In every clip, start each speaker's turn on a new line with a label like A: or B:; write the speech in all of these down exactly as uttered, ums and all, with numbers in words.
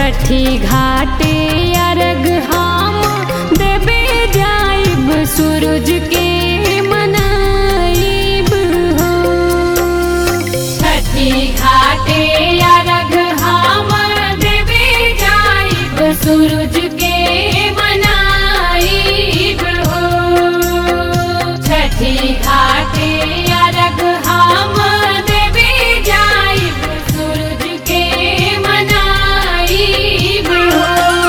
A: छठी घाटे अर्घ हम देवे जाइब सूरज के मनाइब हो। छठी घाटे अर्घ हम देवे जाइब सूरज के मनाइब हो। छठी घाटे अर्घ हम देवे जाइब सूरज के मनाइब हो।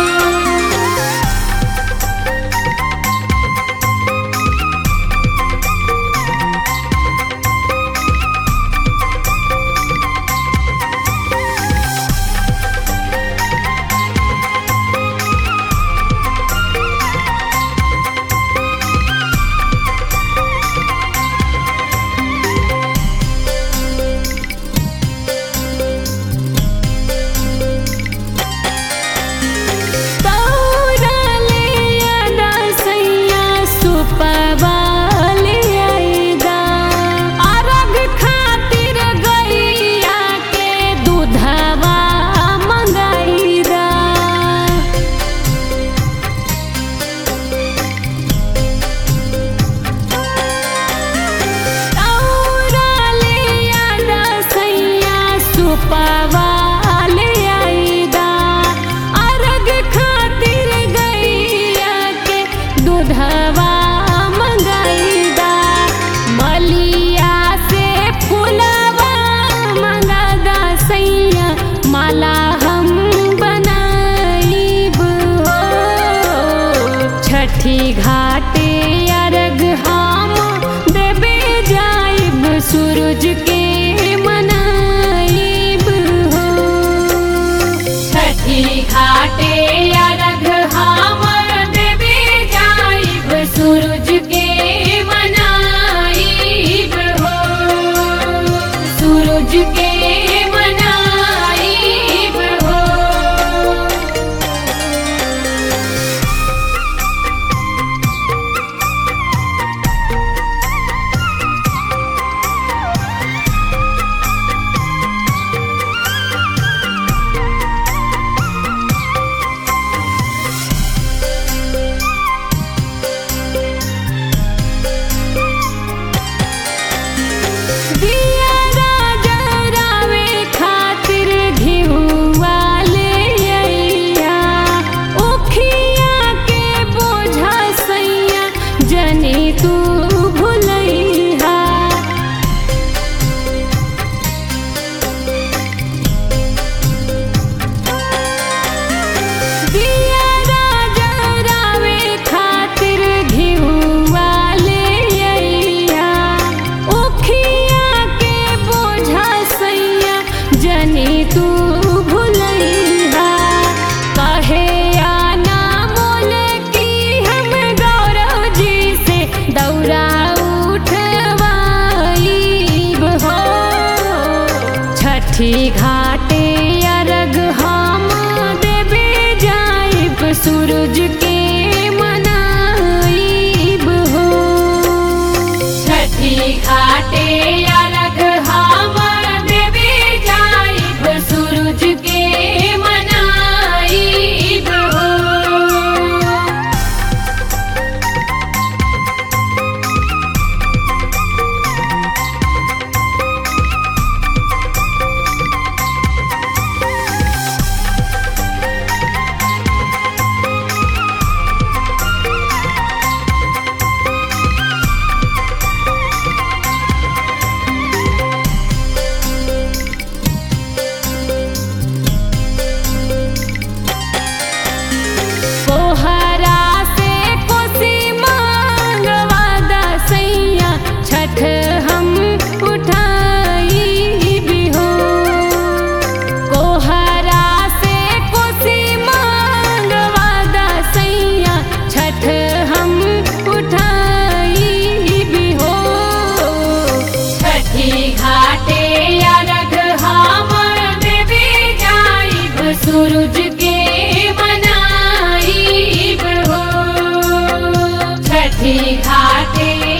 A: छठी घाटे अर्घ हम देवे जाइब सूरज के मनाइब हो। छठी घाटे अर्घ हम देवे जाइब सूरज के मनाइब हो। सूरज के मनाइब हो। छठी घाटे अर्घ हम देवे जाइब सूरज के मनाइब हो। छठी घाटे अर्घ हम देवे जाइब सूरज के मनाइब हो। सूरज के मनाइब हो। छठी घाटे